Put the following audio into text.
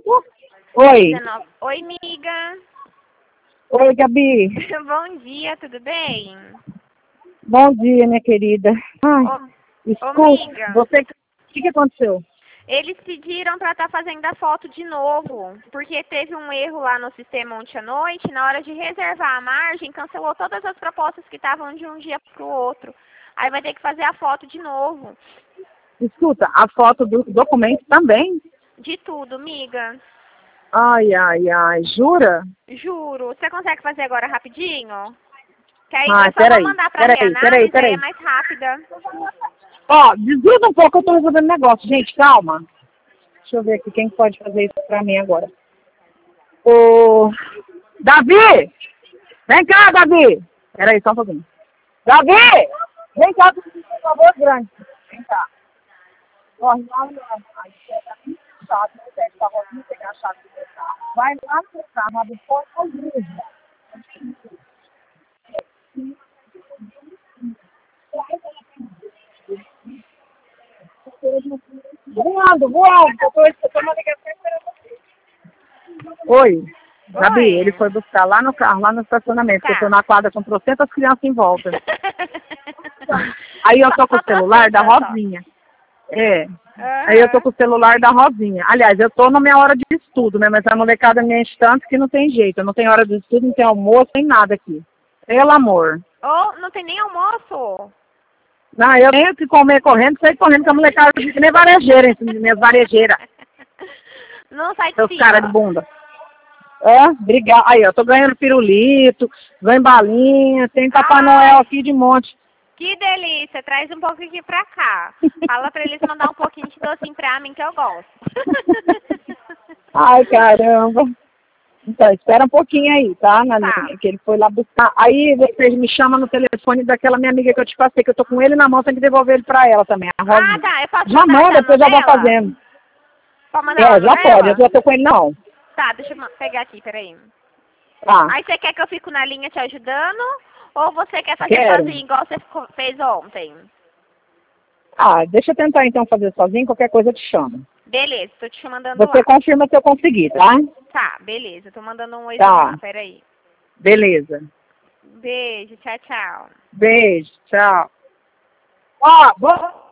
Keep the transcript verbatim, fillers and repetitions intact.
Oi. dezenove. Oi, amiga. Oi, Gabi. Bom dia, tudo bem? Bom dia, minha querida. Ai, Ô, escuta, amiga, você... O que, que aconteceu? eles pediram para estar fazendo a foto de novo, porque teve um erro lá no sistema ontem à noite, na hora de reservar a margem, cancelou todas as propostas que estavam de um dia para o outro. Aí vai ter que fazer a foto de novo. Escuta, a foto do documento também? De tudo, amiga. Ai, ai, ai, jura? Juro. Você consegue fazer agora rapidinho? Que aí Ai, eu só vou peraí, mandar pra peraí, peraí, reanálise, aí é peraí. mais rápida. Ó, desgruda um pouco, eu tô resolvendo negócio. Gente, calma. Deixa eu ver aqui quem pode fazer isso pra mim agora. Ô, Davi! Vem cá, Davi! Peraí, só um pouquinho. Davi! Vem cá, por favor, grande. Vem cá. Corre lá no aí pega aqui, chave, não pega a rosinha, pegar a chave do seu carro. Vai lá no seu carro, abre o porta e liga. Voando, voando, eu tô escutando uma ligação esperando você. Oi, Gabi, ele Oi. foi buscar lá no carro, lá no estacionamento, porque eu tô Tá. na quadra com trocentas crianças em volta. Aí eu tô com Só o celular da trocentas, só. Rosinha. É. Aí eu tô Aham. com o celular da Rosinha. Aliás, eu tô na minha hora de estudo, né? Mas a molecada me enche tanto que não tem jeito. Eu não tenho hora de estudo, não tem almoço, nem nada aqui. Pelo amor. Oh, não tem nem almoço? Não, eu tenho que comer correndo, sair correndo com a molecada que nem varejeira, hein, minhas varejeiras. Não sai de Seus caras de cima. bunda. É, obrigado. Aí, eu tô ganhando pirulito, ganho balinha, tem Papai Noel Ai, aqui de monte. que delícia. Traz um pouco aqui pra cá. Fala pra eles mandar um pouquinho de docinho pra mim que eu gosto. Ai, caramba. Então, espera um pouquinho aí, tá, na Tá. linha, que ele foi lá buscar. Aí vocês me chamam no telefone daquela minha amiga que eu te passei, que eu tô com ele na mão, tem que devolver ele pra ela também, a Ah, Rosinha. tá. Eu posso Já mandar manda, já no depois eu vou dela? fazendo. Pode mandar lá É, no já pode, eu dela? já tô com ele não. Tá, deixa eu ma- pegar aqui, peraí. Tá, Aí você quer que eu fique na linha te ajudando? Ou você quer fazer quero. sozinho, igual você ficou- fez ontem? Ah, deixa eu tentar então fazer sozinho, qualquer coisa eu te chamo. Beleza, tô te mandando Você lá. confirma se eu conseguir, tá? Tá, beleza. Tô mandando um oizinho Tá, lá, peraí. beleza. Beijo, tchau, tchau. Beijo, tchau. Ó, vou...